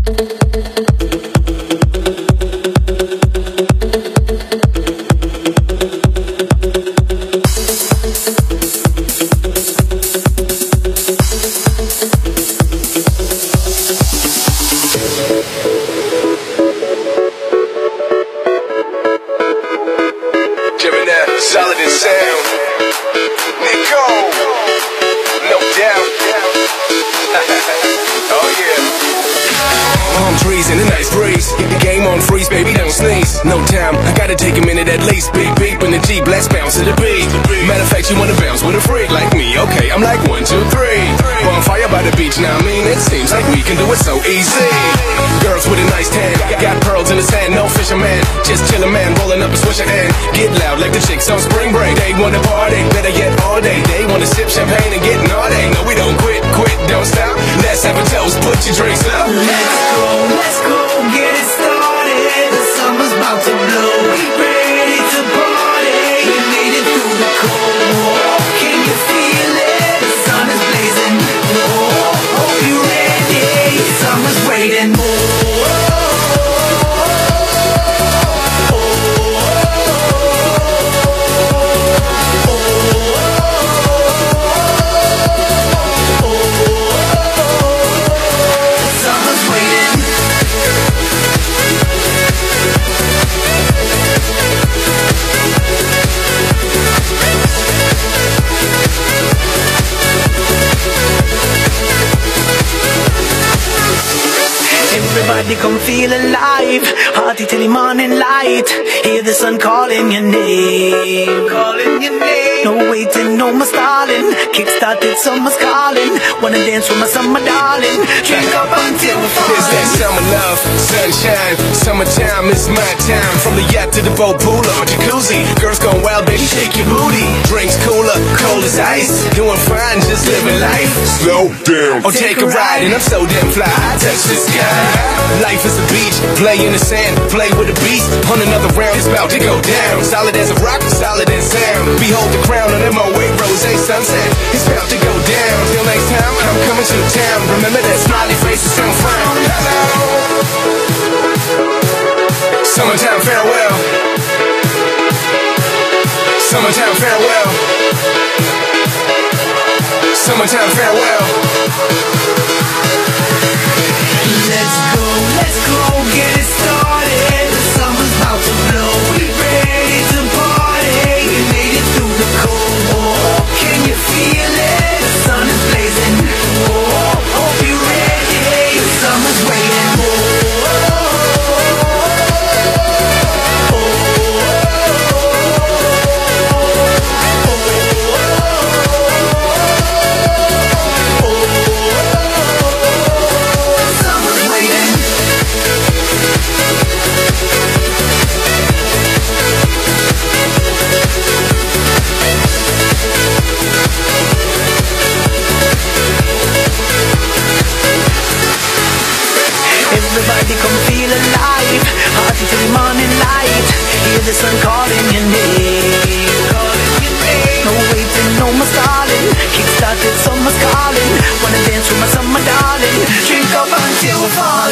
Solid and sound. Nico, no doubt. Oh yeah. Palm trees and a nice breeze. Get the game on freeze, baby, don't sneeze. No time, I gotta take a minute at least. Beep beep in the Jeep, let's bounce to the beat. Matter of fact, you wanna bounce with a freak like me? Okay, I'm like 1, 2, 3. Bonfire by the beach, now I mean it seems like we can do it so easy. Girls with a nice tan, got pearls in the sand, no fisherman. Just chillin', man, rolling up and switch your hand. Get loud like the chicks on spring break. They wanna party, better yet all day. They wanna sip champagne and get naughty. No, we don't quit, don't stop. Let's have a toast, put your drinks up. Let's go, get it started. The summer's about to blow. Ready to party. We made it through the cold war. Can you feel it? The sun is blazing. Oh, hope you're ready. Summer's waiting. Everybody come feel alive. Party till the morning light. Hear the sun calling your name. Calling your name. No waiting, no more stalling. Kick-started, summer's calling. Wanna dance with my summer darling. Drink up until we're falling. It's that summer love, sunshine. Summertime is my time. From the yacht to the boat pool or jacuzzi. Girls going wild, baby, shake your booty. Drinks cooler, cold as ice. Doing fine, just living life. Slow down, or take a ride, and I'm so damn fly. I touch the sky. Life is a beach, play in the sand, play with a beast. On another round, it's about to go down. Solid as a rock, solid as sound. Behold the crown on MOA Rose sunset. It's about to go down. Till next time, I'm coming to town. Remember that smiley face is don't frown. Hello. Summertime farewell. Summertime farewell. Summertime farewell. Let's go, get it started. The summer's about to blow. We ready to party. We made it through the cold war. Can you feel it? The sun is blazing. Oh, hope you're ready. The summer's waiting. Everybody come feel alive. Party till the morning light. Hear the sun calling your name. No waiting, no more stalling. Kick-started, summer's calling. Wanna dance with my summer darling. Drink up until we're falling.